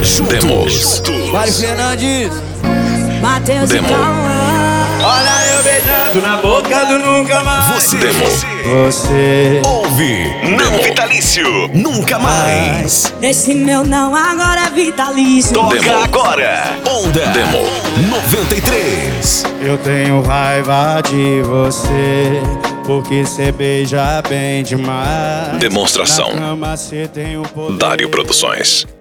Juntos. Mário Fernandes. Matheus e Demo. Cauã. Olha eu beijando na boca do nunca mais. Você. Demo. Você. Ouve. Não vitalício. Nunca mais. Esse meu não agora é vitalício. Toca agora. Onda. Demo 93. Eu tenho raiva de você, porque cê beija bem demais. Demonstração. Na cama cê tem o poder. Dário Produções.